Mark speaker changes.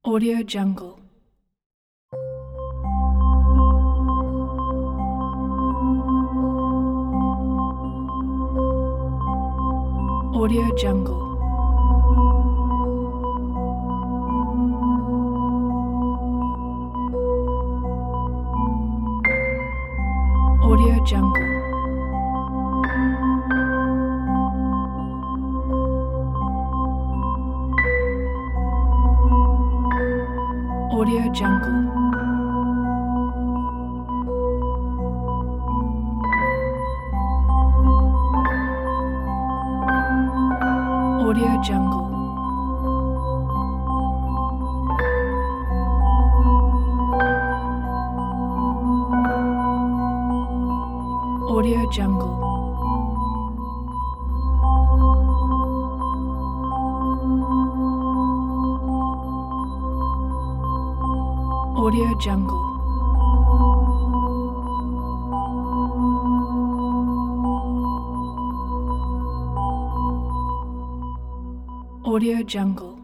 Speaker 1: Audio Jungle. Audio Jungle. Audio Jungle. Audio Jungle. Audio Jungle. Audio Jungle. Audio Jungle. Audio Jungle.